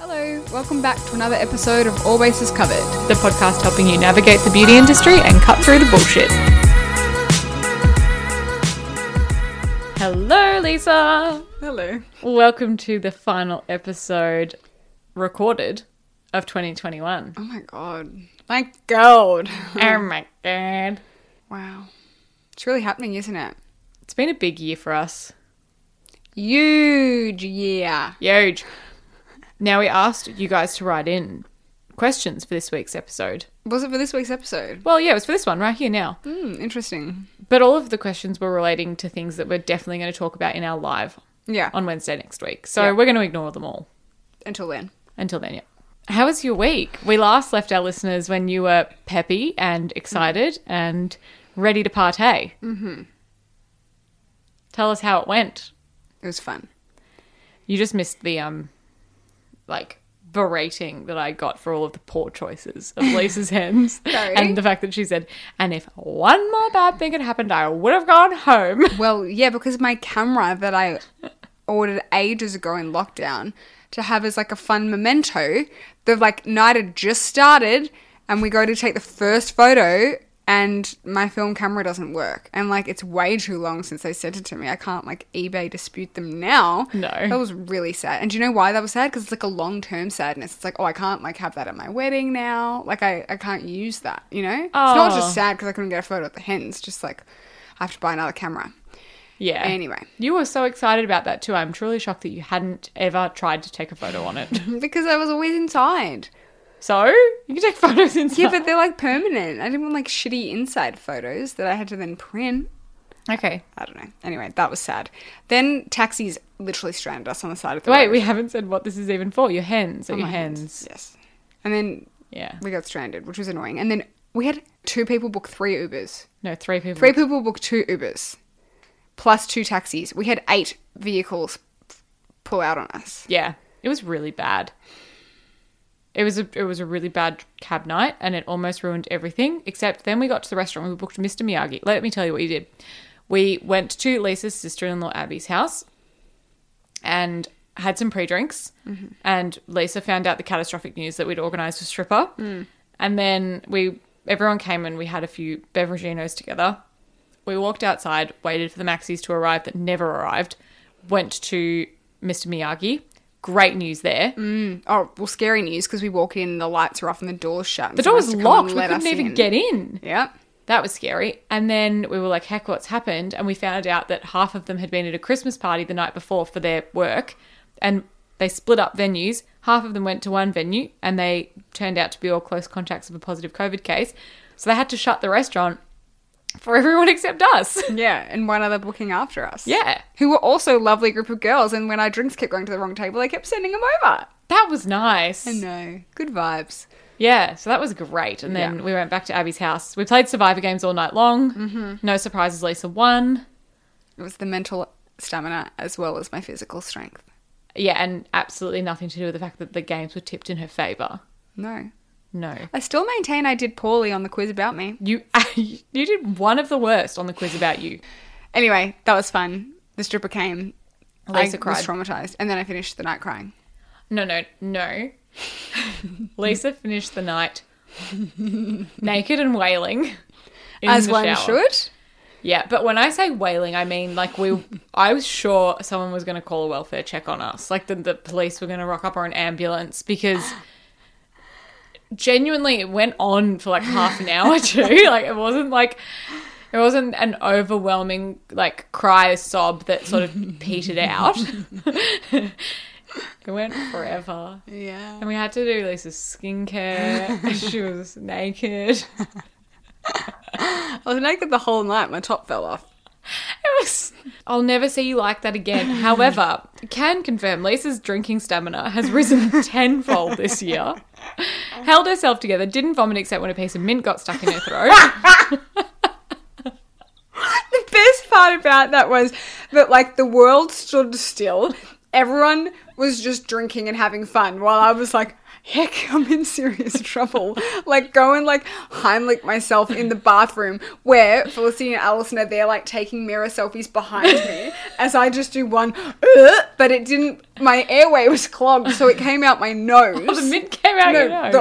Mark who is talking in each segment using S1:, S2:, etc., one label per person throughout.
S1: Hello, welcome back to another episode of All Bases Covered,
S2: the podcast helping you navigate the beauty industry and cut through the bullshit. Hello, Lisa.
S1: Hello.
S2: Welcome to the final episode recorded of 2021.
S1: Oh my god. Thank God.
S2: Oh my God.
S1: Wow. It's really happening, isn't it?
S2: It's been a big year for us.
S1: Huge year.
S2: Huge. Now, we asked you guys to write in questions for this week's episode.
S1: Was it for this week's episode?
S2: Well, yeah, it was for this one right here now.
S1: Interesting.
S2: But all of the questions were relating to things that we're definitely going to talk about in our live
S1: Yeah.
S2: on Wednesday next week. So
S1: Yeah.
S2: we're going to ignore them all.
S1: Until then.
S2: Until then, yeah. How was your week? We last left our listeners when you were peppy and excited and ready to partay. Mm-hmm. Tell us how it went.
S1: It was fun.
S2: You just missed the, berating that I got for all of the poor choices of Lisa's hens.
S1: Sorry?
S2: And the fact that she said, and if one more bad thing had happened, I would have gone home.
S1: Well, yeah, because my camera that I ordered ages ago in lockdown to have as like a fun memento, the night had just started and we go to take the first photo and my film camera doesn't work. And it's way too long since they sent it to me. I can't eBay dispute them now.
S2: No.
S1: That was really sad. And do you know why that was sad? Because it's a long-term sadness. It's I can't have that at my wedding now. I can't use that, you know? It's not just sad because I couldn't get a photo at the hens. Just I have to buy another camera.
S2: Yeah.
S1: Anyway.
S2: You were so excited about that too. I'm truly shocked that you hadn't ever tried to take a photo on it.
S1: Because I was always inside.
S2: So? You can take photos inside.
S1: Yeah, but they're permanent. I didn't want shitty inside photos that I had to then print.
S2: Okay.
S1: I don't know. Anyway, that was sad. Then taxis literally stranded us on the side of the road.
S2: Wait, we haven't said what this is even for. Your hens. Your
S1: My
S2: hens.
S1: Yes. And then
S2: Yeah.
S1: we got stranded, which was annoying. And then we had 2 people book 3 Ubers.
S2: No, 3 people.
S1: 3 people booked 2 Ubers. Plus 2 taxis. We had 8 vehicles pull out on us.
S2: Yeah. It was really bad. It was a really bad cab night and it almost ruined everything, except then we got to the restaurant and we booked Mr. Miyagi. Let me tell you what you did. We went to Lisa's sister-in-law Abby's house and had some pre-drinks, and Lisa found out the catastrophic news that we'd organised a stripper. And then everyone came and we had a few beveraginos together. We walked outside, waited for the Maxis to arrive that never arrived, went to Mr. Miyagi. Great news there.
S1: Oh, well, scary news because we walk in, the lights are off and the door's shut.
S2: The door was locked. We couldn't even get in.
S1: Yep.
S2: That was scary. And then we were like, heck, what's happened? And we found out that half of them had been at a Christmas party the night before for their work. And they split up venues. Half of them went to one venue and they turned out to be all close contacts of a positive COVID case. So they had to shut the restaurant for everyone except us.
S1: Yeah, and one other booking after us.
S2: Yeah.
S1: Who were also a lovely group of girls, and when our drinks kept going to the wrong table, they kept sending them over.
S2: That was nice.
S1: I know. Good vibes.
S2: Yeah, so that was great. And then we went back to Abby's house. We played survivor games all night long. No surprises, Lisa won.
S1: It was the mental stamina as well as my physical strength.
S2: Yeah, and absolutely nothing to do with the fact that the games were tipped in her favour.
S1: No.
S2: No.
S1: I still maintain I did poorly on the quiz about me.
S2: You did one of the worst on the quiz about you.
S1: Anyway, that was fun. The stripper came.
S2: Lisa
S1: I
S2: cried.
S1: was traumatized. And then I finished the night crying.
S2: No. Lisa finished the night naked and wailing in
S1: As
S2: the
S1: one
S2: shower.
S1: should.
S2: Yeah, but when I say wailing, I mean I was sure someone was going to call a welfare check on us. The police were going to rock up or an ambulance because genuinely it went on for half an hour too. It wasn't an overwhelming cry sob that sort of petered out. It went forever.
S1: Yeah.
S2: And we had to do Lisa's skincare. She was naked.
S1: I was naked the whole night. My top fell off.
S2: I'll never see you like that again. However, can confirm Lisa's drinking stamina has risen tenfold this year. Held herself together, didn't vomit except when a piece of mint got stuck in her throat.
S1: The best part about that was that the world stood still. Everyone was just drinking and having fun while I was like, heck, I'm in serious trouble. Like, go and like Heimlich myself in the bathroom where Felicity and Alison are there like taking mirror selfies behind me as I just do one, but it didn't, my airway was clogged, so it came out my nose.
S2: Oh, the mint came out your nose.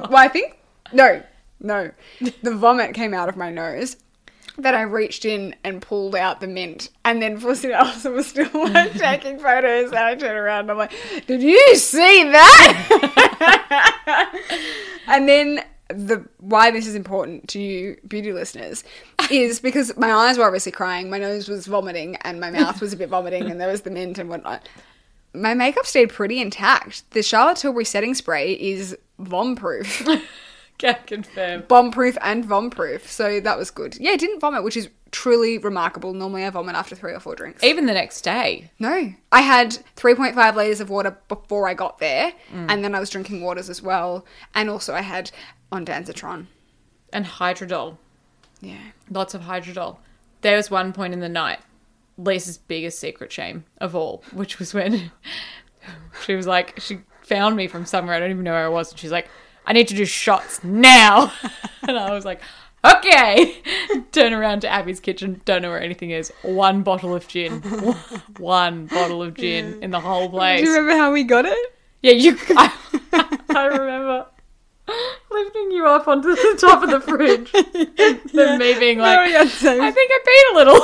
S1: The vomit came out of my nose. That I reached in and pulled out the mint. And then Felicity and Alison was still like taking photos, and I turned around and I'm like, did you see that? And then why this is important to you beauty listeners is because my eyes were obviously crying, my nose was vomiting, and my mouth was a bit vomiting, and there was the mint and whatnot. My makeup stayed pretty intact. The Charlotte Tilbury setting spray is vom-proof.
S2: Can confirm.
S1: Bomb-proof and vom-proof. So that was good. Yeah, I didn't vomit, which is truly remarkable. Normally I vomit after 3 or 4 drinks.
S2: Even the next day.
S1: No. I had 3.5 litres of water before I got there. And then I was drinking waters as well. And also I had ondansetron.
S2: And Hydrodol.
S1: Yeah.
S2: Lots of Hydrodol. There was one point in the night, Lisa's biggest secret shame of all, which was when she was like, she found me from somewhere, I don't even know where I was, and she's like, I need to do shots now. And I was like, okay. Turn around to Abby's kitchen, don't know where anything is. 1 bottle of gin. 1 bottle of gin in the whole place.
S1: Do you remember how we got it?
S2: Yeah, I remember lifting you up onto the top of the fridge. Then me being like, I think I peed a little.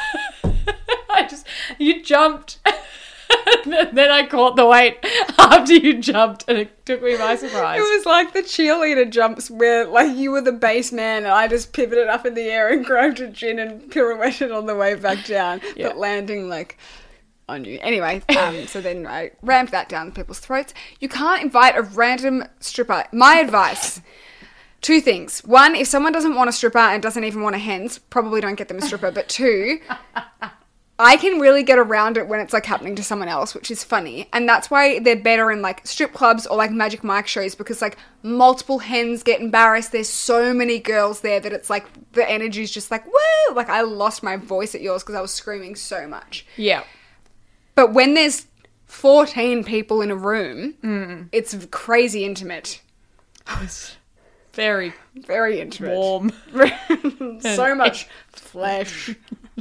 S2: You jumped. Then I caught the weight after you jumped, and it took me by surprise.
S1: It was like the cheerleader jumps where like you were the base man and I just pivoted up in the air and grabbed a gin and pirouetted on the way back down, but landing like on you. Anyway, so then I rammed that down people's throats. You can't invite a random stripper. My advice, 2 things. 1, if someone doesn't want a stripper and doesn't even want a hens, probably don't get them a stripper. But 2, I can really get around it when it's like happening to someone else, which is funny. And that's why they're better in like strip clubs or like Magic Mike shows, because like multiple hens get embarrassed. There's so many girls there that it's like the energy's just like, woo! Like I lost my voice at yours because I was screaming so much.
S2: Yeah.
S1: But when there's 14 people in a room, it's crazy intimate.
S2: I was very,
S1: very intimate.
S2: Warm.
S1: So much flesh.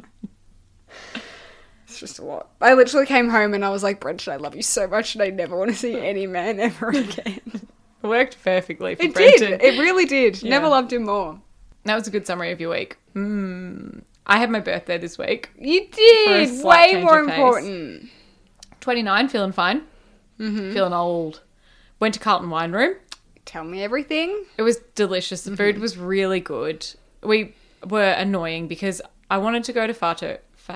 S1: It's just a lot. I literally came home and I was like, Brenton, I love you so much and I never want to see any man ever again.
S2: It worked perfectly for
S1: It
S2: Brenton.
S1: did. It really did.
S2: Yeah.
S1: Never loved him more.
S2: That was a good summary of your week. I had my birthday this week.
S1: You
S2: For a
S1: did.
S2: slight
S1: Way
S2: change
S1: more
S2: of pace.
S1: important.
S2: 29, feeling fine. Feeling old. Went to Carlton Wine Room.
S1: Tell me everything.
S2: It was delicious. The food was really good. We were annoying because I wanted to go to Fato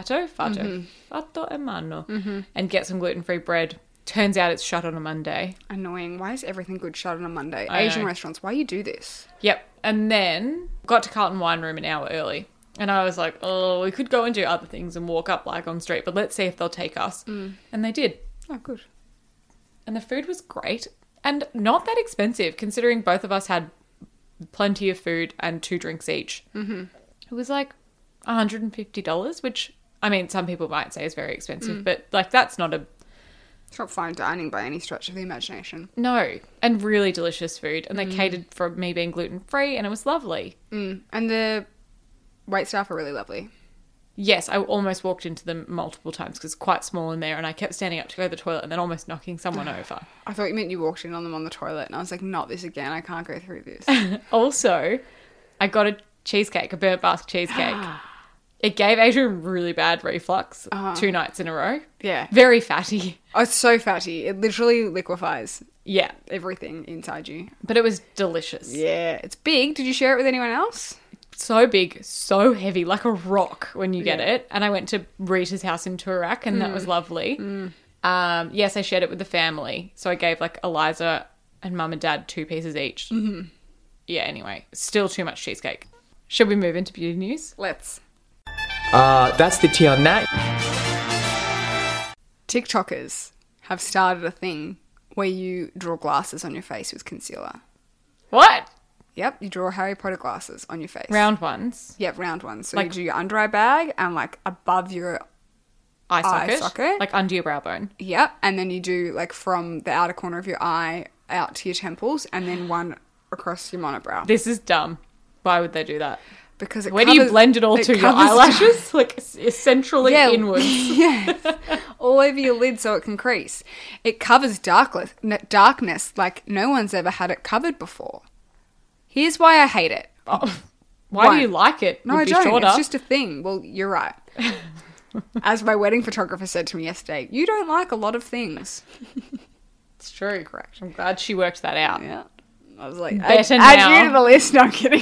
S2: e Mano and get some gluten-free bread. Turns out it's shut on a Monday.
S1: Annoying. Why is everything good shut on a Monday?
S2: I
S1: Asian
S2: know.
S1: restaurants, why you do this?
S2: Yep. And then got to Carlton Wine Room an hour early. And I was like, oh, we could go and do other things and walk up like on street, but let's see if they'll take us. And they did.
S1: Oh, good.
S2: And the food was great and not that expensive, considering both of us had plenty of food and 2 drinks each. It was like $150, which, I mean, some people might say is very expensive, but like that's not a...
S1: It's not fine dining by any stretch of the imagination.
S2: No. And really delicious food. And they catered for me being gluten-free, and it was lovely.
S1: And the wait staff are really lovely.
S2: Yes, I almost walked into them multiple times because it's quite small in there, and I kept standing up to go to the toilet and then almost knocking someone over.
S1: I thought you meant you walked in on them on the toilet, and I was like, not this again. I can't go through this.
S2: Also, I got a cheesecake, a burnt basque cheesecake. It gave Adrian really bad reflux 2 nights in a row.
S1: Yeah.
S2: Very fatty.
S1: Oh, it's so fatty. It literally liquefies
S2: Yeah.
S1: everything inside you.
S2: But it was delicious.
S1: Yeah. It's big. Did you share it with anyone else?
S2: So big, so heavy, like a rock when you get it. And I went to Rita's house in Turak, and that was lovely. Yes, I shared it with the family. So I gave like Eliza and Mum and Dad 2 pieces each. Yeah, anyway, still too much cheesecake. Should we move into beauty news?
S1: Let's.
S3: That's the tea on that.
S1: TikTokers have started a thing where you draw glasses on your face with concealer.
S2: What?
S1: Yep, you draw Harry Potter glasses on your face.
S2: Round ones.
S1: Yep, round ones. So
S2: Like-
S1: you do your under eye bag and like above your
S2: eye socket,
S1: socket.
S2: like under your brow bone.
S1: Yep. And then you do like from the outer corner of your eye out to your temples and then one across your monobrow.
S2: This is dumb. Why would they do that?
S1: Because
S2: Where do you blend it all to? Your eyelashes? Like centrally inwards.
S1: Yes. All over your lid so it can crease. It covers darkness like no one's ever had it covered before. Here's why I hate it.
S2: Oh, why do you like it?
S1: No,
S2: Would
S1: I
S2: be
S1: don't.
S2: shorter.
S1: It's just a thing. Well, you're right. As my wedding photographer said to me yesterday, you don't like a lot of things.
S2: It's true. Correct. I'm glad she worked that out.
S1: Yeah. I was like,
S2: Better
S1: add
S2: now.
S1: you to the list. No, I'm kidding.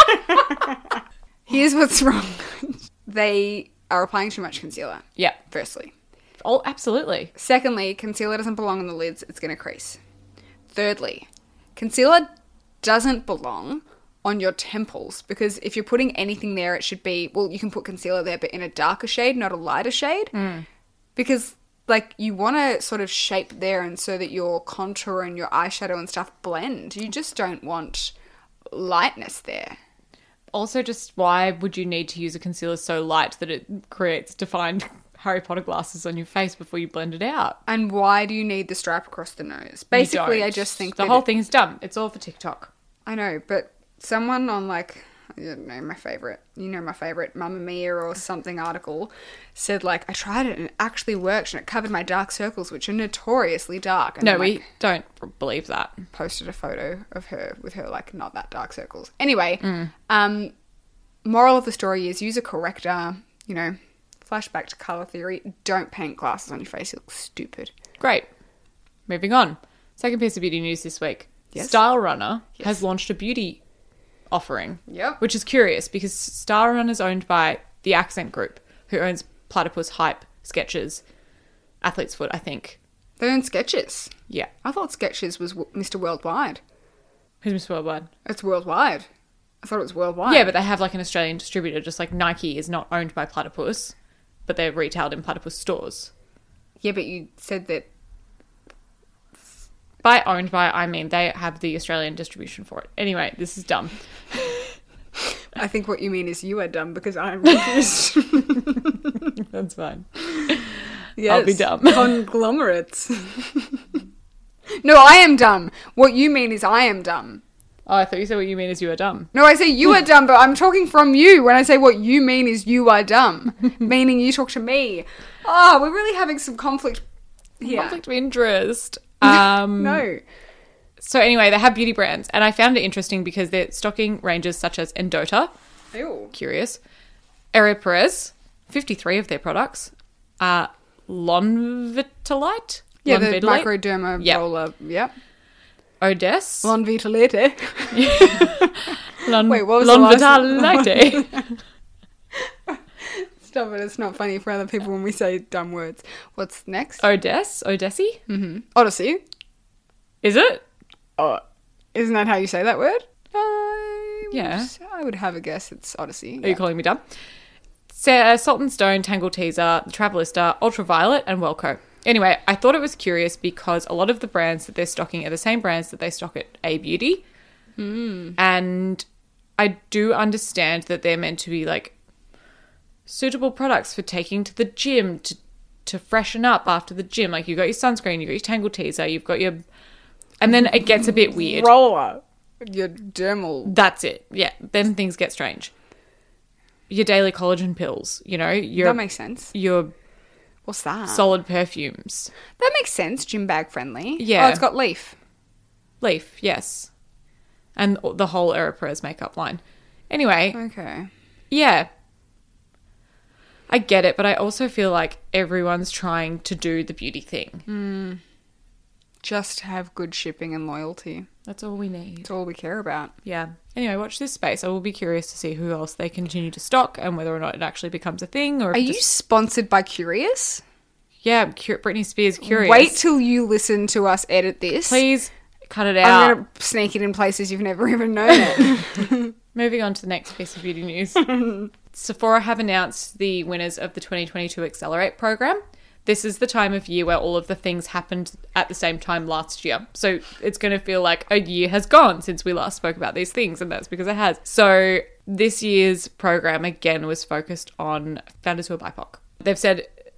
S1: Here's what's wrong. They are applying too much concealer,
S2: Yeah.
S1: firstly.
S2: Oh, absolutely.
S1: Secondly, concealer doesn't belong on the lids. It's going to crease. Thirdly, concealer doesn't belong on your temples because if you're putting anything there, it should be, well, you can put concealer there, but in a darker shade, not a lighter shade. Because, like, you want to sort of shape there and so that your contour and your eyeshadow and stuff blend. You just don't want lightness there.
S2: Also, just why would you need to use a concealer so light that it creates defined Harry Potter glasses on your face before you blend it out?
S1: And why do you need the stripe across the nose?
S2: You
S1: Basically,
S2: don't.
S1: I just think
S2: the
S1: that
S2: whole thing is dumb. It's all for TikTok.
S1: I know, but someone on like, I don't know, my favorite Mamma Mia or something article said like, I tried it and it actually worked and it covered my dark circles, which are notoriously dark. And
S2: No,
S1: then,
S2: we
S1: like,
S2: don't believe that.
S1: posted a photo of her with her like not that dark circles. Anyway, moral of the story is use a corrector, you know, flashback to colour theory. Don't paint glasses on your face. It looks stupid.
S2: Great. Moving on. Second piece of beauty news this week.
S1: Yes.
S2: Style Runner
S1: Yes.
S2: has launched a beauty offering.
S1: Yep.
S2: Which is curious because Style Runner is owned by the Accent Group, who owns Platypus, Hype, Skechers, Athlete's Foot, I think.
S1: They own Skechers.
S2: Yeah.
S1: I thought Skechers was Mr. Worldwide.
S2: Who's Miss Worldwide?
S1: It's worldwide. I thought it was worldwide.
S2: Yeah, but they have like an Australian distributor, just like Nike is not owned by Platypus, but they're retailed in Platypus stores.
S1: Yeah, but you said that.
S2: By owned by, I mean they have the Australian distribution for it. Anyway, this is dumb.
S1: I think what you mean is you are dumb because I'm confused.
S2: That's fine.
S1: Yes.
S2: I'll be dumb.
S1: Conglomerates. No, I am dumb. What you mean is I am dumb.
S2: Oh, I thought you said what you mean is you are dumb.
S1: No, I say you are dumb, but I'm talking from you when I say what you mean is you are dumb. Meaning you talk to me. Oh, we're really having some conflict here.
S2: Conflict of interest.
S1: No.
S2: So anyway, they have beauty brands, and I found it interesting because they're stocking ranges such as Endota,
S1: Ew.
S2: curious, Aeropress, 53 of their products, Lonvitalite,
S1: Yeah, the
S2: Lonvitalite?
S1: microderma
S2: Yep.
S1: roller. Yep.
S2: Odess,
S1: Lon Vitalite.
S2: Lon-
S1: Wait, what was the last
S2: Lonvitalite.
S1: Stop it, it's not funny for other people when we say dumb words. What's next?
S2: Odessi?
S1: Odyssey.
S2: Is it?
S1: Oh, isn't that how you say that word?
S2: Yeah.
S1: I would have a guess it's Odyssey.
S2: Are you calling me dumb? Salt and Stone, Tangle Teaser, The Travelista, Ultraviolet, and Welco. Anyway, I thought it was curious because a lot of the brands that they're stocking are the same brands that they stock at A Beauty. And I do understand that they're meant to be like suitable products for taking to the gym to freshen up after the gym. Like you got your sunscreen, you got your Tangle Teaser, you've got your... And then it gets a bit weird.
S1: Roller. Your dermal.
S2: That's it. Yeah, then things get strange. Your daily collagen pills, you know,
S1: That makes sense.
S2: your
S1: What's that?
S2: solid perfumes.
S1: That makes sense. Gym bag friendly.
S2: Yeah.
S1: Oh, it's got leaf.
S2: Leaf, yes. And the whole Aeropress makeup line. Anyway,
S1: Okay.
S2: yeah. I get it, but I also feel like everyone's trying to do the beauty thing.
S1: Just have good shipping and loyalty.
S2: That's all we need.
S1: That's all we care about.
S2: Yeah. Anyway, watch this space. I will be curious to see who else they continue to stock and whether or not it actually becomes a thing. Or if
S1: Are
S2: it
S1: you
S2: just...
S1: sponsored by Curious?
S2: Yeah, Britney Spears Curious.
S1: Wait till you listen to us edit this.
S2: Please cut it out.
S1: I'm going to sneak it in places you've never even known it.
S2: Moving on to the next piece of beauty news. Sephora have announced the winners of the 2022 Accelerate program. This is the time of year where all of the things happened at the same time last year. So it's going to feel like a year has gone since we last spoke about these things, and that's because it has. So this year's program, again, was focused on founders who are BIPOC. They've said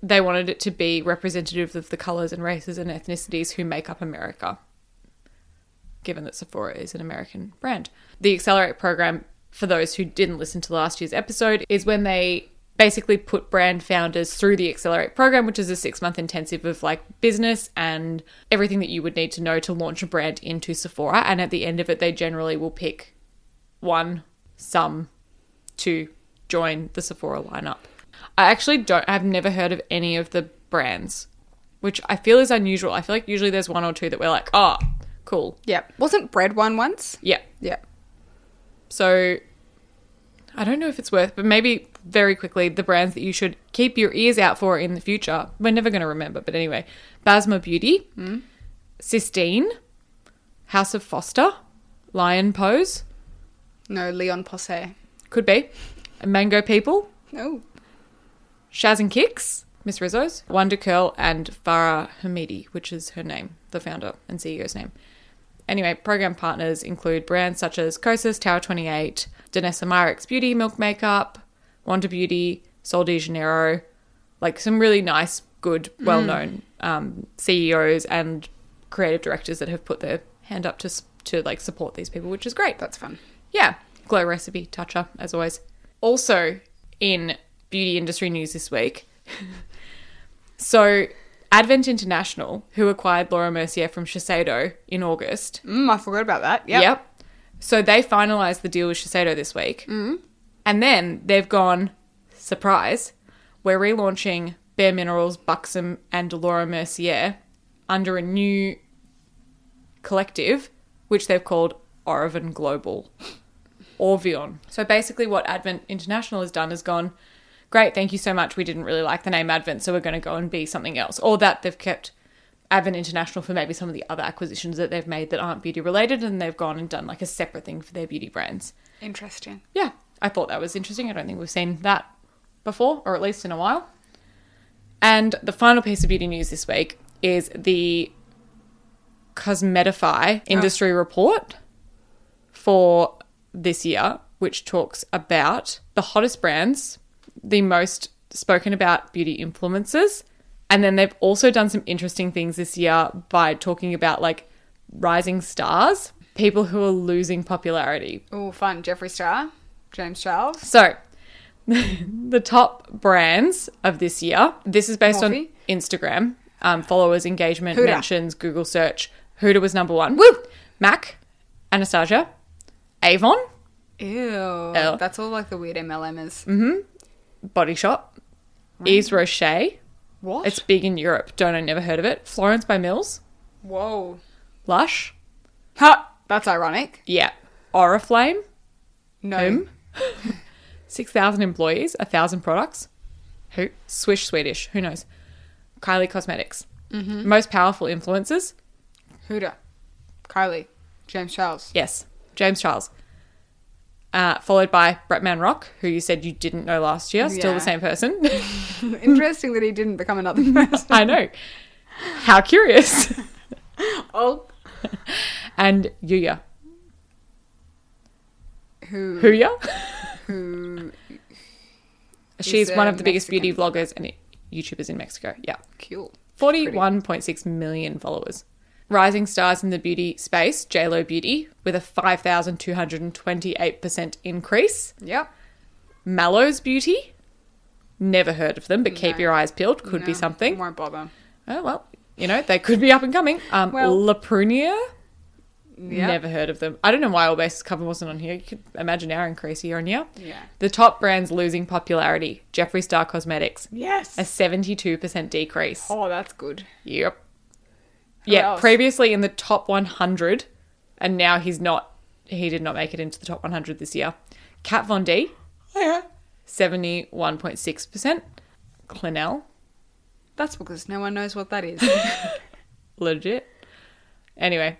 S2: they wanted it to be representative of the colours and races and ethnicities who make up America, given that Sephora is an American brand. The Accelerate program, for those who didn't listen to last year's episode, is when they basically put brand founders through the Accelerate program, which is a 6-month intensive of like business and everything that you would need to know to launch a brand into Sephora. And at the end of it, they generally will pick some to join the Sephora lineup. I've never heard of any of the brands, which I feel is unusual. I feel like usually there's one or two that we're like, oh, cool.
S1: Yep. Wasn't Bread one once?
S2: Yeah.
S1: Yeah.
S2: So I don't know if it's worth, but maybe very quickly, the brands that you should keep your ears out for in the future. We're never going to remember, but anyway. Basma Beauty, Sistine, House of Foster, Lion Pose.
S1: No, Leon Posse.
S2: Could be. Mango People,
S1: No.
S2: Shaz and Kicks, Miss Rizzo's, Wonder Curl, and Farah Hamidi, which is her name, the founder and CEO's name. Anyway, program partners include brands such as Kosas, Tower 28, Danessa Myricks Beauty, Milk Makeup, Wonder Beauty, Sol de Janeiro, like some really nice, good, well-known CEOs and creative directors that have put their hand up to like support these people, which is great.
S1: That's fun.
S2: Yeah. Glow Recipe, Toucher, as always. Also, in beauty industry news this week, so Advent International, who acquired Laura Mercier from Shiseido in August.
S1: I forgot about that. Yep.
S2: So they finalised the deal with Shiseido this week. And then they've gone, surprise, we're relaunching Bare Minerals, Buxom and Laura Mercier under a new collective, which they've called Orvin Global. Orvion. So basically what Advent International has done is gone, great, thank you so much. We didn't really like the name Advent, so we're going to go and be something else. Or that they've kept Advent International for maybe some of the other acquisitions that they've made that aren't beauty related, and they've gone and done like a separate thing for their beauty brands.
S1: Interesting.
S2: Yeah, I thought that was interesting. I don't think we've seen that before, or at least in a while. And the final piece of beauty news this week is the Cosmetify industry report for this year, which talks about the hottest brands, the most spoken about beauty influencers, and then they've also done some interesting things this year by talking about like rising stars, people who are losing popularity.
S1: Oh, fun. Jeffree Star, James Charles.
S2: So the top brands of this year, this is based
S1: Morphe.
S2: on Instagram, followers, engagement,
S1: Huda.
S2: mentions, Google search. Huda was number 1.
S1: Woo!
S2: MAC, Anastasia, Avon,
S1: Ew.
S2: Ew.
S1: That's all like the weird MLMers.
S2: Body Shop, Yves Rocher.
S1: What?
S2: It's big in Europe. I never heard of it. Florence by Mills,
S1: Whoa.
S2: Lush,
S1: Ha! That's ironic.
S2: yeah, Oriflame,
S1: No.
S2: Whom? 6,000 employees, 1,000 products. Who? Swish Swedish. Who knows? Kylie Cosmetics. Most powerful influencers.
S1: Huda. Kylie. James Charles.
S2: Yes, James Charles. Followed by Bretman Rock, who you said you didn't know last year. Still
S1: Yeah.
S2: the same person.
S1: Interesting that he didn't become another person.
S2: I know. How curious.
S1: Oh.
S2: And Yuya.
S1: Who?
S2: Huya?
S1: Who?
S2: She's
S1: Is,
S2: one of the biggest
S1: Mexican.
S2: beauty vloggers and YouTubers in Mexico. Yeah.
S1: Cool.
S2: 41.6 million followers. Rising stars in the beauty space, JLo Beauty, with a 5,228% increase.
S1: Yep.
S2: Mallows Beauty, never heard of them, but keep
S1: No.
S2: your eyes peeled. Could be
S1: No,
S2: something.
S1: Won't bother.
S2: Oh, well, they could be up and coming.
S1: Well-
S2: La Prunier,
S1: Yep.
S2: never heard of them. I don't know why All Bases Cover wasn't on here. You could imagine our increase year on year.
S1: Yeah.
S2: The top brands losing popularity, Jeffree Star Cosmetics,
S1: Yes.
S2: a 72% decrease.
S1: Oh, that's good.
S2: Yep.
S1: Who
S2: Yeah,
S1: else?
S2: previously in the top 100, and now he did not make it into the top 100 this year. Kat Von D,
S1: Oh, yeah.
S2: 71.6%. Clinell,
S1: That's because no one knows what that is.
S2: legit. Anyway,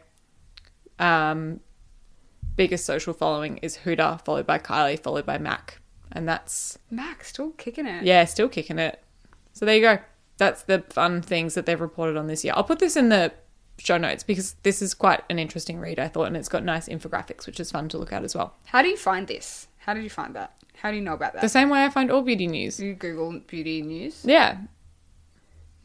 S2: biggest social following is Huda, followed by Kylie, followed by MAC. And that's,
S1: Max still kicking it.
S2: yeah, still kicking it. So there you go. That's the fun things that they've reported on this year. I'll put this in the show notes because this is quite an interesting read, I thought, and it's got nice infographics, which is fun to look at as well.
S1: How do you find this? How did you find that? How do you know about that?
S2: The same way I find all beauty news.
S1: You Google beauty news.
S2: Yeah.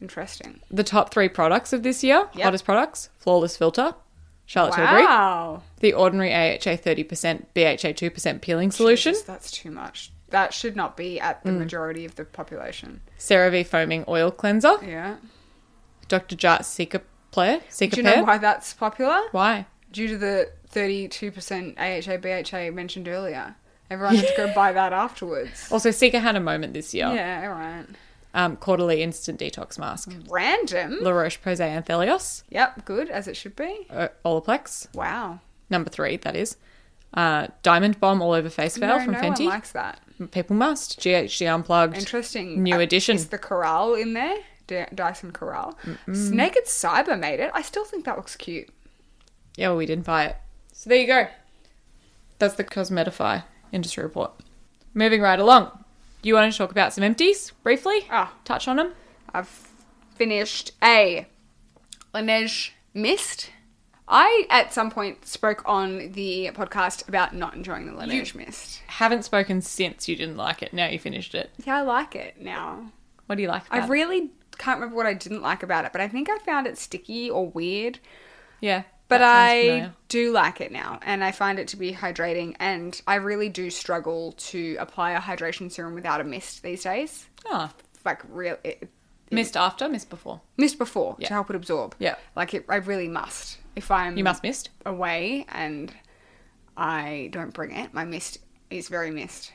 S1: Interesting.
S2: The top 3 products of this year,
S1: Yep.
S2: hottest products, Flawless Filter, Charlotte Tilbury,
S1: Wow.
S2: the Ordinary AHA 30%, BHA 2% peeling solution,
S1: Jesus, that's too much. That should not be at the majority of the population.
S2: CeraVe Foaming Oil Cleanser,
S1: Yeah.
S2: Dr. Jart's Cica
S1: Do you know
S2: Pair.
S1: why that's popular?
S2: Why?
S1: Due to the 32% AHA, BHA mentioned earlier. Everyone had to go buy that afterwards.
S2: Also, Cica had a moment this year.
S1: Yeah, alright.
S2: Quarterly Instant Detox Mask.
S1: Random.
S2: La Roche-Posay Anthelios,
S1: Yep, good, as it should be.
S2: Olaplex,
S1: Wow.
S2: number 3, that is. Diamond Bomb All Over Face Veil
S1: No,
S2: from
S1: no
S2: Fenty.
S1: one likes that.
S2: People must. GHD Unplugged.
S1: Interesting.
S2: New edition.
S1: Is the Corral in there? Dyson Corral. Naked Cyber made it. I still think that looks cute.
S2: Yeah, well, we didn't buy it. So there you go. That's the Cosmetify industry report. Moving right along. Do you want to talk about some empties briefly?
S1: Ah.
S2: Touch on them?
S1: I've finished a Laneige Mist. I, at some point, spoke on the podcast about not enjoying the Laneige Mist.
S2: Haven't spoken since you didn't like it. Now you finished it.
S1: Yeah, I like it now.
S2: What do you like about
S1: I really can't remember what I didn't like about it, but I think I found it sticky or weird.
S2: it? Yeah.
S1: But
S2: that sounds
S1: I
S2: familiar.
S1: do like it now, and I find it to be hydrating, and I really do struggle to apply a hydration serum without a mist these days.
S2: Oh.
S1: Like, real
S2: Mist after, mist before.
S1: mist before
S2: Yeah.
S1: to help it absorb.
S2: Yeah.
S1: Like, I really must. If I'm
S2: You must mist.
S1: away and I don't bring it, my mist is very mist.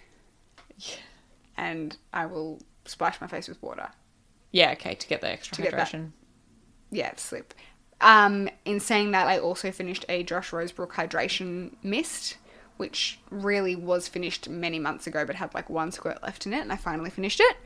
S1: And I will splash my face with water.
S2: Yeah, okay, to get the extra
S1: To get that.
S2: hydration.
S1: Yeah, slip. In saying that, I also finished a Josh Rosebrook hydration mist, which really was finished many months ago, but had like one squirt left in it, and I finally finished it.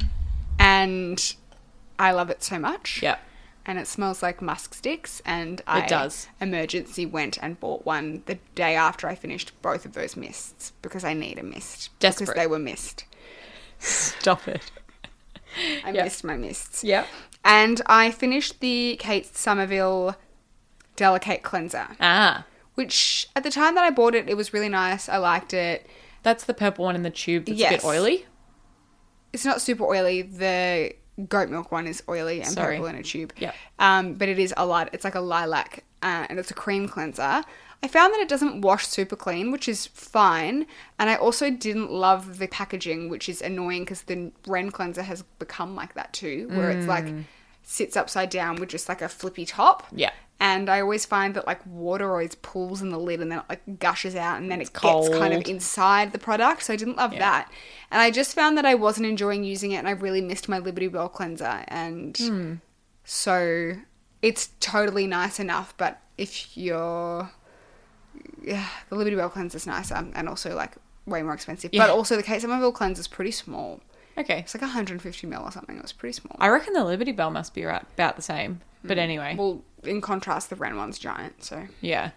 S1: And I love it so much.
S2: Yeah.
S1: And it smells like musk sticks, and I
S2: does.
S1: emergency went and bought one the day after I finished both of those mists because I need a mist.
S2: Desperate.
S1: Because they were mist.
S2: Stop it.
S1: I
S2: Yeah.
S1: missed my mists.
S2: Yeah.
S1: And I finished the Kate Somerville Delicate Cleanser,
S2: Ah.
S1: which at the time that I bought it, it was really nice. I liked it.
S2: That's the purple one in the tube that's a
S1: Yes.
S2: bit oily.
S1: It's not super oily. The goat milk one is oily and
S2: Sorry.
S1: purple in a tube.
S2: Yep.
S1: But it is a light. It's like a lilac, and it's a cream cleanser. I found that it doesn't wash super clean, which is fine. And I also didn't love the packaging, which is annoying because the Ren cleanser has become like that too, where it's like sits upside down with just like a flippy top.
S2: Yeah.
S1: And I always find that like water always pools in the lid and then it like gushes out and then
S2: It's
S1: it gets kind of
S2: cold.
S1: inside the product. So I didn't love that. And I just found that I wasn't enjoying using it and I really missed my Liberty Bell cleanser. And so it's totally nice enough. But if you're... Yeah, the Liberty Bell cleanser's nicer and also like way more expensive.
S2: Yeah.
S1: But also the Kate Somerville cleanser's pretty small.
S2: Okay.
S1: It's like 150 ml or something. It was pretty small.
S2: I reckon the Liberty Bell must be about the same. But anyway.
S1: Well, in contrast, the Ren one's giant, so...
S2: Yeah.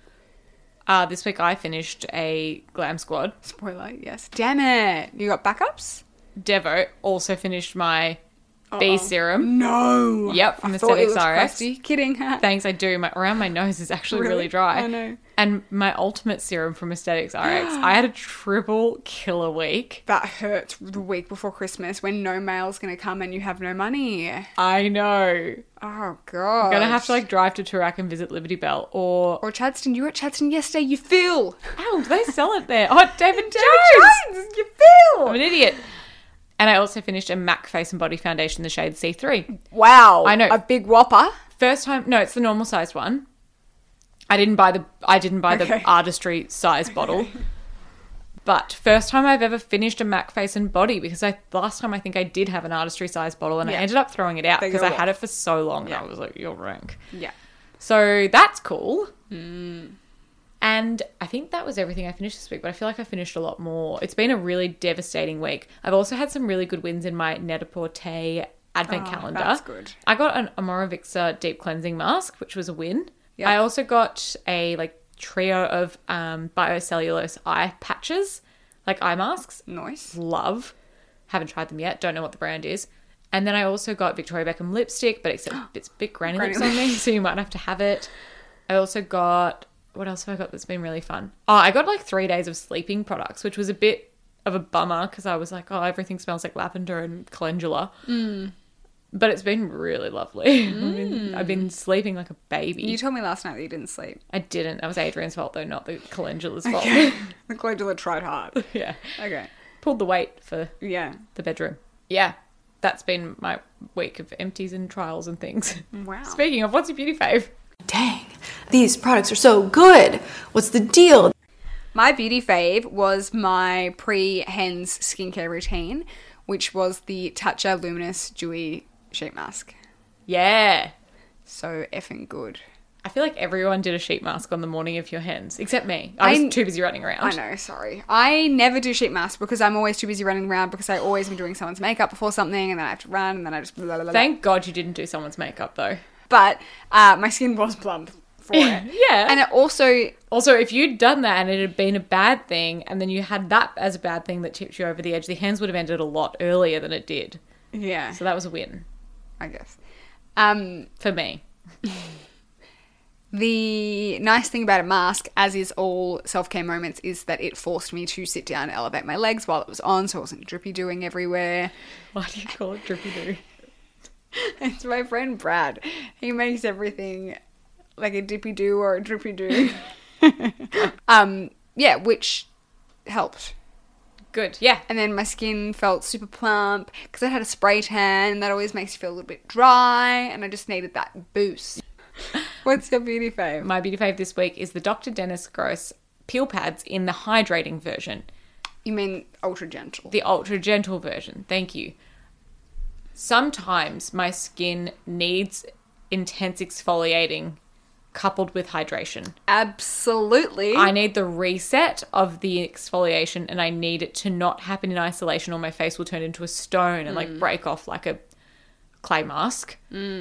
S2: This week I finished a Glam Squad.
S1: Spoiler, yes. Damn it. You got backups?
S2: Devo also finished my B serum.
S1: No.
S2: Yep, from
S1: I thought it
S2: Aesthetics
S1: was
S2: RX.
S1: crusty. Kidding.
S2: Thanks, I do. Around my nose is actually really
S1: Really?
S2: dry.
S1: I know.
S2: And my ultimate serum from Aesthetics RX. I had a triple killer week.
S1: That hurt the week before Christmas when no mail's going to come and you have no money.
S2: I know.
S1: Oh, God.
S2: Gonna have to like drive to Toorak and visit Liberty Bell or
S1: Or you were at Chadstone yesterday, you feel.
S2: ow, do they sell it there? Oh, David Jones!
S1: You feel.
S2: I'm an idiot. And I also finished a MAC Face and Body Foundation, the shade C3.
S1: Wow.
S2: I know.
S1: A big whopper.
S2: First time, no, it's the normal sized one. I didn't buy the
S1: Okay.
S2: artistry size bottle. But first time I've ever finished a MAC Face and Body because last time I think I did have an artistry size bottle and I
S1: Yeah.
S2: ended up throwing it out
S1: They
S2: because
S1: go
S2: I had
S1: off.
S2: it for so long
S1: Yeah.
S2: and I was like, you're rank.
S1: Yeah.
S2: So that's cool. And I think that was everything I finished this week, but I feel like I finished a lot more. It's been a really devastating week. I've also had some really good wins in my Net-a-Porter advent calendar.
S1: that's good.
S2: I got an Amora-Vixa deep cleansing mask, which was a win.
S1: Yeah.
S2: I also got a trio of biocellulose eye patches, like eye masks.
S1: Nice.
S2: Love. Haven't tried them yet. Don't know what the brand is. And then I also got Victoria Beckham lipstick, but except it's a bit granny lips on me, so you might have to have it. I also got... What else have I got that's been really fun? Oh, I got 3 days of sleeping products, which was a bit of a bummer because I was like, oh, everything smells like lavender and calendula. But it's been really lovely. I've been sleeping like a baby.
S1: You told me last night that you didn't sleep.
S2: I didn't. That was Adrian's fault, though, not the calendula's fault.
S1: The calendula tried hard.
S2: Yeah.
S1: Okay.
S2: Pulled the weight for
S1: Yeah.
S2: the bedroom. Yeah. That's been my week of empties and trials and things.
S1: Wow.
S2: Speaking of, what's your beauty fave?
S4: Dang, these products are so good. What's the deal?
S1: My beauty fave was my pre-hens skincare routine, which was the Tatcha Luminous Dewy Sheet Mask.
S2: Yeah.
S1: So effing good.
S2: I feel like everyone did a sheet mask on the morning of your hens, except me. I was too busy running around.
S1: I know, sorry. I never do sheet masks because I'm always too busy running around because I always am doing someone's makeup before something and then I have to run and then I just blah, blah, blah.
S2: Thank God you didn't do someone's makeup, though.
S1: But my skin was plump for it.
S2: Yeah.
S1: And it
S2: Also, if you'd done that and it had been a bad thing, and then you had that as a bad thing that tipped you over the edge, the hens would have ended a lot earlier than it did.
S1: yeah,
S2: So that was a win
S1: I guess.
S2: for me.
S1: The nice thing about a mask, as is all self-care moments, is that it forced me to sit down and elevate my legs while it was on, so I wasn't drippy-doing everywhere.
S2: Why do you call it drippy doo?
S1: It's my friend Brad. He makes everything like a dippy-doo or a drippy-doo. Yeah, which helped.
S2: Good, yeah.
S1: And then my skin felt super plump because I had a spray tan, and that always makes you feel a little bit dry, and I just needed that boost. What's your beauty fave?
S2: My beauty fave this week is the Dr. Dennis Gross peel pads in the hydrating version.
S1: You mean ultra gentle?
S2: The ultra gentle version. Thank you. Sometimes my skin needs intense exfoliating coupled with hydration.
S1: Absolutely.
S2: I need the reset of the exfoliation, and I need it to not happen in isolation or my face will turn into a stone and like break off like a clay mask.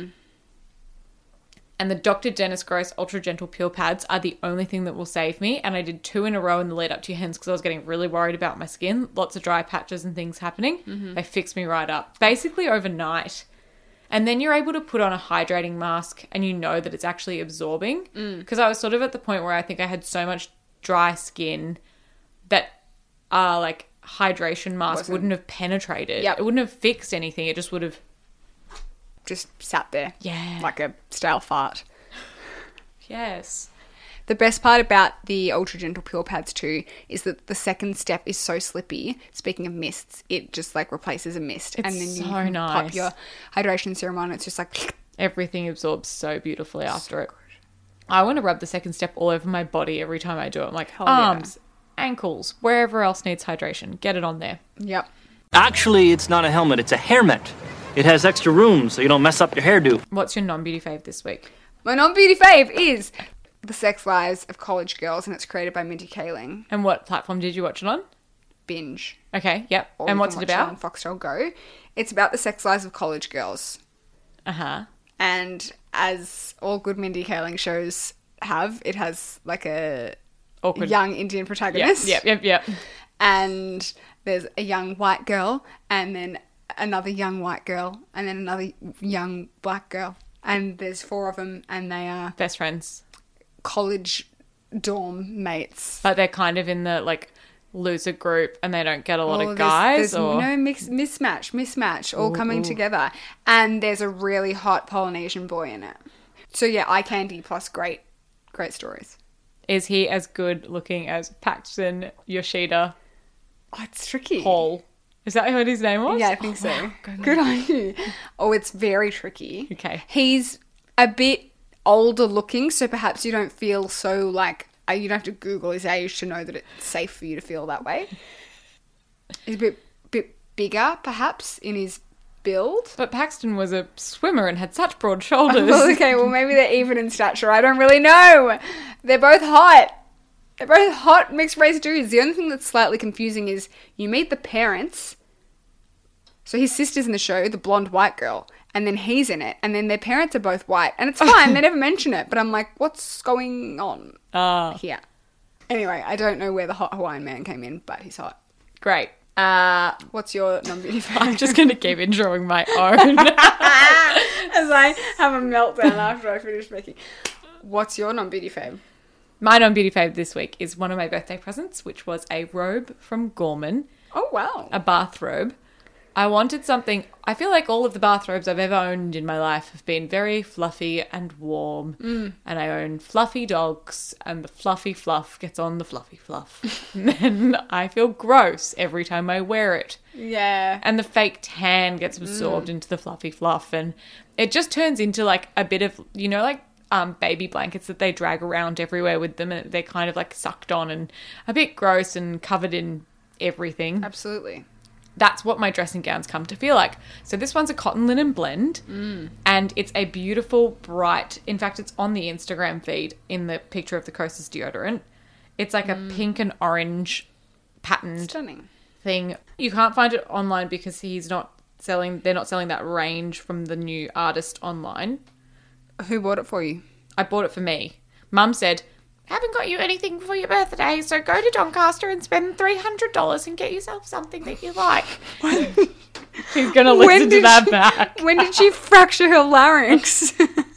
S2: And the Dr. Dennis Gross Ultra Gentle Peel Pads are the only thing that will save me. And I did 2 in a row in the lead up to your hens because I was getting really worried about my skin. Lots of dry patches and things happening. They fixed me right up. Basically overnight. And then you're able to put on a hydrating mask and you know that it's actually absorbing. Because I was sort of at the point where I think I had so much dry skin that like hydration mask wouldn't have penetrated.
S1: Yep.
S2: It wouldn't have fixed anything. It just would have...
S1: just sat there.
S2: Yeah.
S1: Like a stale fart.
S2: Yes.
S1: The best part about the Ultra Gentle Peel Pads too is that the second step is so slippy. Speaking of mists, it just like replaces a mist.
S2: It's
S1: and then you
S2: so
S1: can pop
S2: nice.
S1: your hydration serum on. It's just like...
S2: Everything absorbs so beautifully after it. I want to rub the second step all over my body every time I do it. I'm like,
S1: yeah.
S2: arms, ankles, wherever else needs hydration. Get it on there.
S1: Yep.
S5: Actually, it's not a helmet, it's a hairmet. It has extra room so you don't mess up your hairdo.
S2: What's your non-beauty fave this week?
S1: My non-beauty fave is The Sex Lives of College Girls, and it's created by Mindy Kaling.
S2: And what platform did you watch it on?
S1: Binge.
S2: Okay, yep.
S1: Or
S2: And
S1: you
S2: what's
S1: can
S2: it
S1: watch
S2: about?
S1: on Foxtel Go. It's about the sex lives of college girls.
S2: Uh-huh.
S1: And as all good Mindy Kaling shows have, it has like a
S2: Awkward.
S1: young Indian protagonist.
S2: Yep.
S1: And there's a young white girl, and then another young white girl, and then another young black girl. And there's 4 of them, and they are
S2: Best friends.
S1: college dorm mates.
S2: But they're kind of in the, like, loser group and they don't get a lot
S1: Well,
S2: of guys?
S1: there's
S2: or
S1: no mismatch, all coming together. And there's a really hot Polynesian boy in it. So yeah, eye candy plus great stories.
S2: Is he as good looking as Paxton Yoshida
S1: Oh, it's tricky.
S2: Hall? Is that what his name was?
S1: Yeah, I think so. Good on you. Oh, it's very tricky.
S2: Okay.
S1: He's a bit older looking, so perhaps you don't feel so like, you don't have to Google his age to know that it's safe for you to feel that way. He's a bit bigger, perhaps, in his build.
S2: But Paxton was a swimmer and had such broad shoulders.
S1: Well, okay, well, maybe they're even in stature. I don't really know. They're both hot. They're both hot mixed race dudes. The only thing that's slightly confusing is you meet the parents. So his sister's in the show, the blonde white girl, and then he's in it, and then their parents are both white. And it's fine, they never mention it, but I'm like, what's going on here? Anyway, I don't know where the hot Hawaiian man came in, but he's hot.
S2: Great.
S1: What's your non-beauty
S2: I'm
S1: fave?
S2: just going to keep introing my own.
S1: As I have a meltdown after I finish making. What's your non-beauty fave?
S2: My non-beauty fave this week is one of my birthday presents, which was a robe from Gorman,
S1: Oh, wow.
S2: a bathrobe. I wanted something. I feel like all of the bathrobes I've ever owned in my life have been very fluffy and warm. And I own fluffy dogs, and the fluffy fluff gets on the fluffy fluff. And then I feel gross every time I wear it.
S1: Yeah.
S2: And the fake tan gets absorbed into the fluffy fluff. And it just turns into like a bit of, you know, like baby blankets that they drag around everywhere with them. And they're kind of like sucked on and a bit gross and covered in everything.
S1: Absolutely.
S2: That's what my dressing gowns come to feel like. So this one's a cotton linen blend, and it's a beautiful, bright... In fact, it's on the Instagram feed in the picture of the Kosas deodorant. It's like a pink and orange patterned
S1: Stunning.
S2: thing. You can't find it online because they're not selling that range from the new artist online.
S1: Who bought it for you?
S2: I bought it for me. Mum said, haven't got you anything for your birthday, so go to Doncaster and spend $300 and get yourself something that you like. She's going to listen to that back.
S1: When did she fracture her larynx?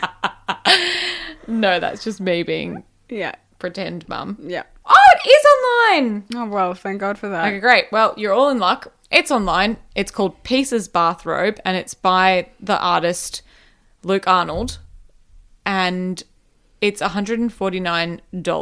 S2: No, that's just me being
S1: Yeah.
S2: pretend mum.
S1: Yeah.
S2: Oh, it is online!
S1: Oh, well, thank God for that.
S2: Okay, great. Well, you're all in luck. It's online. It's called Pieces Bathrobe, and it's by the artist Luke Arnold. And it's $149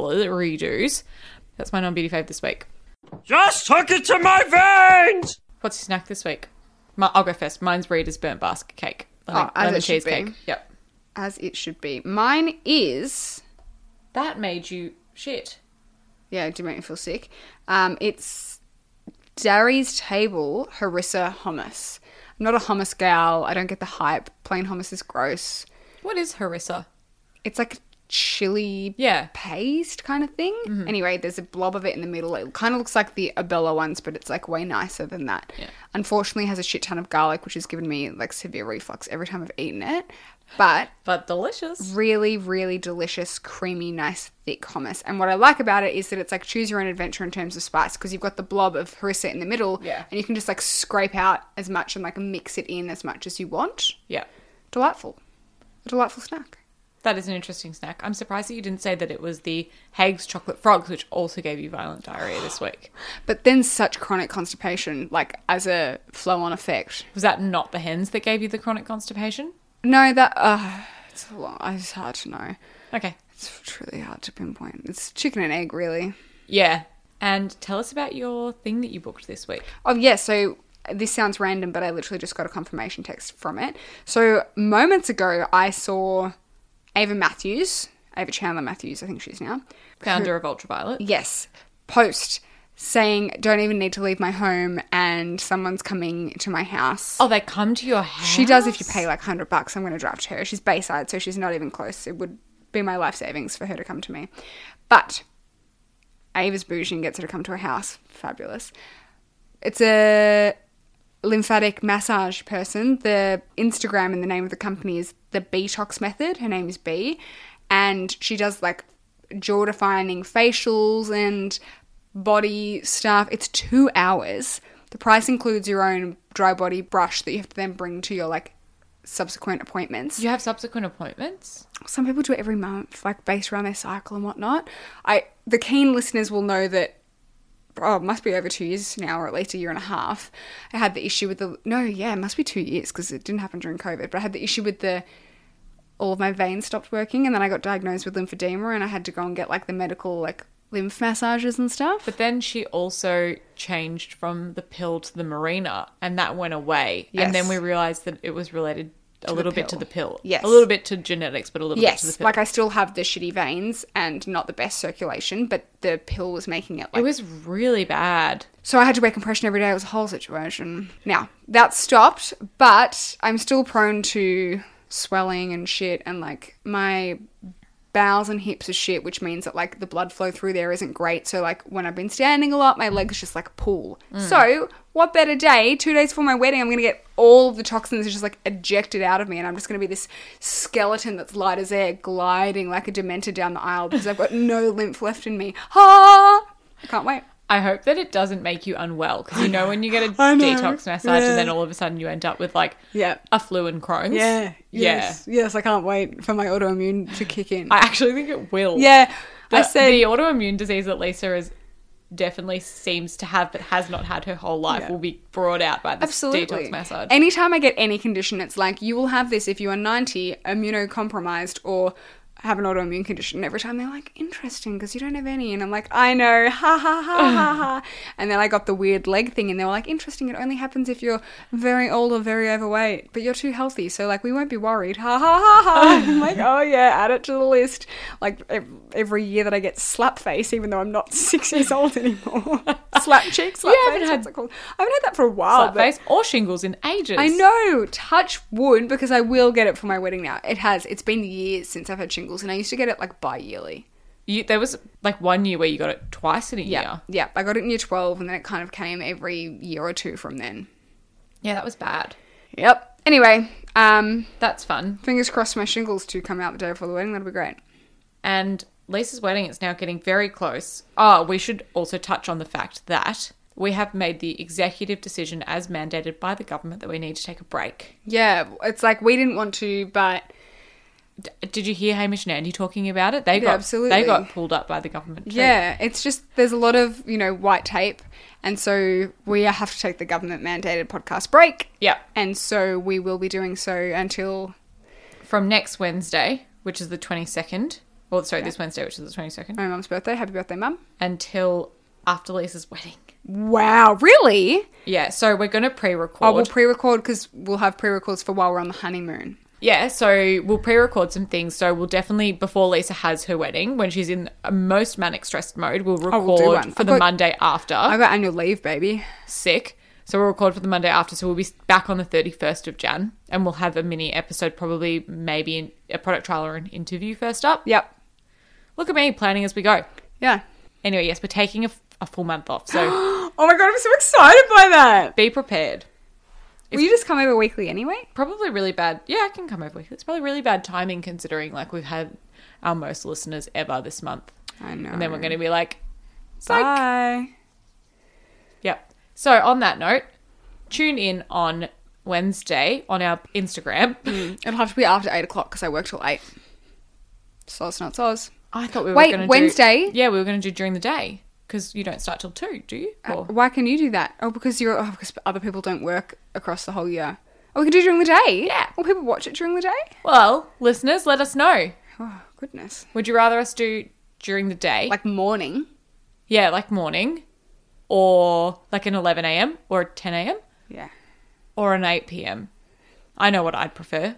S2: redos. That's my non-beauty fave this week.
S5: Just hook it to my veins!
S2: What's your snack this week? I'll go first. Mine's Rita's burnt basket cake.
S1: As it should
S2: cheesecake.
S1: be.
S2: Yep.
S1: As it should be. Mine is...
S2: That made you shit.
S1: Yeah, it did make me feel sick. It's Darry's Table Harissa hummus. I'm not a hummus gal. I don't get the hype. Plain hummus is gross.
S2: What is harissa?
S1: It's like chili
S2: Yeah.
S1: paste kind of thing. Anyway, there's a blob of it in the middle. It kind of looks like the Abella ones, but it's like way nicer than that.
S2: Yeah.
S1: Unfortunately, it has a shit ton of garlic, which has given me like severe reflux every time I've eaten it. But
S2: Delicious.
S1: really, really delicious, creamy, nice, thick hummus. And what I like about it is that it's like choose your own adventure in terms of spice, because you've got the blob of harissa in the middle,
S2: Yeah.
S1: and you can just like scrape out as much and like mix it in as much as you want.
S2: Yeah.
S1: Delightful. A delightful snack.
S2: That is an interesting snack. I'm surprised that you didn't say that it was the Haig's chocolate frogs, which also gave you violent diarrhea this week.
S1: But then such chronic constipation, like as a flow-on effect.
S2: Was that not the hens that gave you the chronic constipation?
S1: No, that it's a lot. It's hard to know.
S2: Okay.
S1: It's really hard to pinpoint. It's chicken and egg, really.
S2: Yeah. And tell us about your thing that you booked this week.
S1: Oh yeah, so this sounds random, but I literally just got a confirmation text from it. So moments ago, I saw Ava Chandler Matthews, I think she's now.
S2: Founder of Ultraviolet.
S1: Yes. Post saying, don't even need to leave my home and someone's coming to my house.
S2: Oh, they come to your house?
S1: She does if you pay like $100. I'm going to drive to her. She's Bayside, so she's not even close. It would be my life savings for her to come to me. But Ava's bougie and gets her to come to her house. Fabulous. It's a lymphatic massage person. The Instagram and the name of the company is the Betox Method. Her name is B. And she does like jaw defining facials and body stuff. It's 2 hours. The price includes your own dry body brush that you have to then bring to your like subsequent appointments.
S2: You have subsequent appointments?
S1: Some people do it every month, like based around their cycle and whatnot. The keen listeners will know that it must be over 2 years now, or at least a year and a half. I had the issue with it must be 2 years because it didn't happen during COVID, but I had the issue with all of my veins stopped working, and then I got diagnosed with lymphedema, and I had to go and get like the medical like lymph massages and stuff.
S2: But then she also changed from the pill to the Mirena, and that went away.
S1: Yes.
S2: And then we realised that it was related a little bit to the pill.
S1: Yes.
S2: A little bit to genetics, but a little bit to the
S1: Yes,
S2: pill.
S1: like I still have the shitty veins and not the best circulation, but the pill was making it like...
S2: It was really bad.
S1: So I had to wear compression every day. It was a whole situation. Now, that stopped, but I'm still prone to swelling and shit, and like my bowels and hips are shit, which means that like the blood flow through there isn't great. So like when I've been standing a lot, my legs just like pull. So what better day, 2 days before my wedding, I'm going to get all of the toxins just like ejected out of me, and I'm just going to be this skeleton that's light as air gliding like a dementor down the aisle because I've got no lymph left in me. I can't wait.
S2: I hope that it doesn't make you unwell, because you know when you get a detox massage and then all of a sudden you end up with like a flu and Crohn's.
S1: Yes, I can't wait for my autoimmune to kick in.
S2: I actually think it will.
S1: Yeah,
S2: The autoimmune disease that Lisa has definitely seems to have but has not had her whole life will be brought out by this
S1: Absolutely.
S2: detox massage.
S1: Anytime I get any condition, it's like, you will have this if you are 90, immunocompromised, or have an autoimmune condition. Every time they're like, interesting, because you don't have any. And I'm like, I know, ha ha ha ha ha. And then I got the weird leg thing, and they were like, interesting, it only happens if you're very old or very overweight, but you're too healthy, so like we won't be worried, ha ha ha ha. I'm like, oh yeah, add it to the list. Like every year that I get slap face, even though I'm not 6 years old anymore. Slap cheek, slap face, what's it called? I haven't had that for a while.
S2: Slap face or shingles in ages.
S1: I know, touch wood, because I will get it for my wedding now. It's been years since I've had shingles, and I used to get it like bi-yearly.
S2: There was like 1 year where you got it twice in a year.
S1: Yeah, I got it in year 12, and then it kind of came every year or two from then.
S2: Yeah, that was bad.
S1: Yep. Anyway,
S2: That's fun.
S1: fingers crossed my shingles do come out the day before the wedding. That'll be great.
S2: And Lisa's wedding is now getting very close. Oh, we should also touch on the fact that we have made the executive decision as mandated by the government that we need to take a break.
S1: Yeah, it's like we didn't want to, but
S2: Did you hear Hamish and Andy talking about it? They
S1: absolutely.
S2: got pulled up by the government too.
S1: yeah, it's just there's a lot of, white tape, and so we have to take the government mandated podcast break.
S2: Yeah.
S1: And so we will be doing so until
S2: From next Wednesday, which is the 22nd. Well, sorry, this Wednesday, which is the 22nd.
S1: my mum's birthday. Happy birthday, Mum.
S2: Until after Lisa's wedding.
S1: Wow, really?
S2: Yeah, so we're going to pre-record.
S1: Oh, we'll pre-record because we'll have pre-records for while we're on the honeymoon.
S2: Yeah, so we'll pre-record some things. So we'll definitely, before Lisa has her wedding, when she's in a most manic stressed mode, we'll record
S1: we'll do one.
S2: for the Monday after.
S1: I got annual leave, baby.
S2: Sick. So we'll record for the Monday after. So we'll be back on the 31st of Jan. And we'll have a mini episode, probably maybe a product trial or an interview first up.
S1: Yep.
S2: Look at me, planning as we go.
S1: Yeah.
S2: Anyway, yes, we're taking a full month off. So
S1: Oh my god, I'm so excited by that.
S2: be prepared.
S1: Will you just come over weekly anyway?
S2: Probably really bad. Yeah, I can come over weekly. It's probably really bad timing considering like we've had our most listeners ever this month.
S1: I know.
S2: And then we're going to be like, psych.
S1: Bye.
S2: Yep. So on that note, tune in on Wednesday on our Instagram.
S1: It'll have to be after 8 o'clock because I work till 8. Soz, not soz.
S2: I thought we were
S1: Wait,
S2: going to
S1: Wednesday?
S2: Yeah, we were going to do during the day because you don't start till 2, do you? Or-
S1: Why can you do that? Because because other people don't work across the whole year. Oh, we can do it during the day?
S2: Yeah.
S1: Will people watch it during the day?
S2: Well, listeners, let us know.
S1: Oh, goodness.
S2: Would you rather us do during the day?
S1: Like morning?
S2: Yeah, like morning or like an 11 a.m. or 10 a.m.
S1: Yeah.
S2: or an 8 p.m. I know what I'd prefer,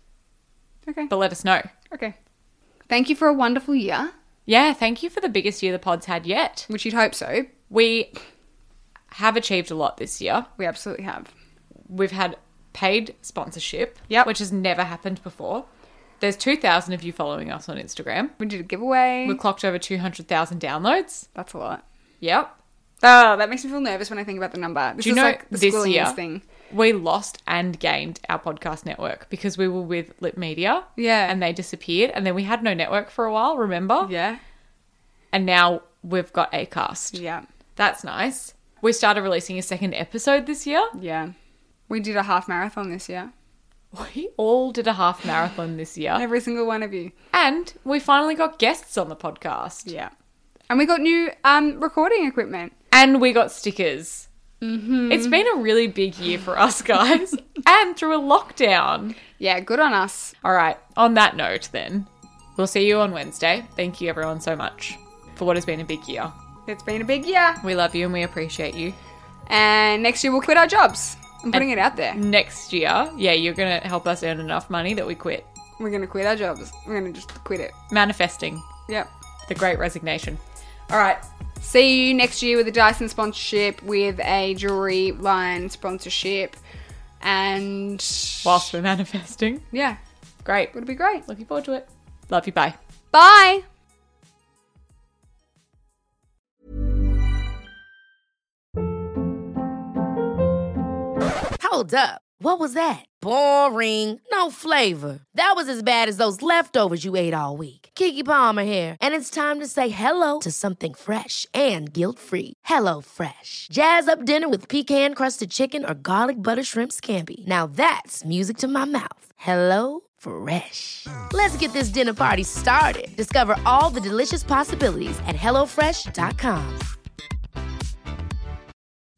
S1: Okay.
S2: but let us know.
S1: Okay. Thank you for a wonderful year,
S2: Yeah, thank you for the biggest year the pod's had yet.
S1: which you'd hope so.
S2: We have achieved a lot this year.
S1: We absolutely have.
S2: We've had paid sponsorship,
S1: Yep.
S2: which has never happened before. There's 2,000 of you following us on Instagram.
S1: We did a giveaway.
S2: We clocked over 200,000 downloads.
S1: That's a lot.
S2: Yep.
S1: Oh, that makes me feel nervous when I think about the number. This
S2: Do you
S1: is
S2: know
S1: like the
S2: this
S1: Squillians
S2: year
S1: thing.
S2: we lost and gained our podcast network because we were with Lit Media.
S1: Yeah.
S2: And they disappeared. And then we had no network for a while, remember?
S1: Yeah.
S2: And now we've got Acast.
S1: Yeah.
S2: That's nice. We started releasing a second episode this year.
S1: Yeah. We did a half marathon this year.
S2: We all did a half marathon this year.
S1: Every single one of you.
S2: And we finally got guests on the podcast.
S1: Yeah. And we got new recording equipment.
S2: And we got stickers. Mm-hmm. It's been a really big year for us, guys. And through a lockdown.
S1: Yeah, good on us.
S2: All right. On that note, then, we'll see you on Wednesday. Thank you, everyone, so much for what has been a big year.
S1: It's been a big year.
S2: We love you and we appreciate you.
S1: And next year we'll quit our jobs. I'm putting it out there.
S2: Next year, yeah, you're going to help us earn enough money that we quit.
S1: We're going to quit our jobs. We're going to just quit it.
S2: Manifesting.
S1: Yep.
S2: The great resignation. All right.
S1: See you next year with a Dyson sponsorship, with a jewelry line sponsorship, and
S2: Whilst we're manifesting.
S1: yeah,
S2: Great.
S1: it'll be great.
S2: Looking forward to it. Love you. Bye.
S1: Bye.
S6: Hold up. What was that? Boring. No flavor. That was as bad as those leftovers you ate all week. Keke Palmer here, and it's time to say hello to something fresh and guilt-free. Hello Fresh. Jazz up dinner with pecan-crusted chicken or garlic butter shrimp scampi. Now that's music to my mouth. Hello Fresh. Let's get this dinner party started. Discover all the delicious possibilities at hellofresh.com.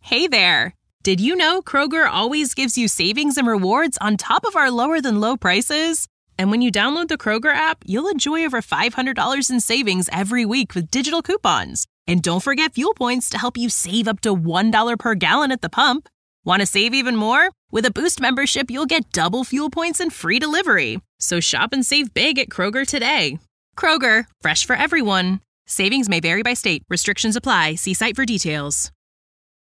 S7: Hey there! Did you know Kroger always gives you savings and rewards on top of our lower-than-low prices? And when you download the Kroger app, you'll enjoy over $500 in savings every week with digital coupons. And don't forget fuel points to help you save up to $1 per gallon at the pump. Want to save even more? With a Boost membership, you'll get double fuel points and free delivery. So shop and save big at Kroger today. Kroger, fresh for everyone. Savings may vary by state. Restrictions apply. See site for details.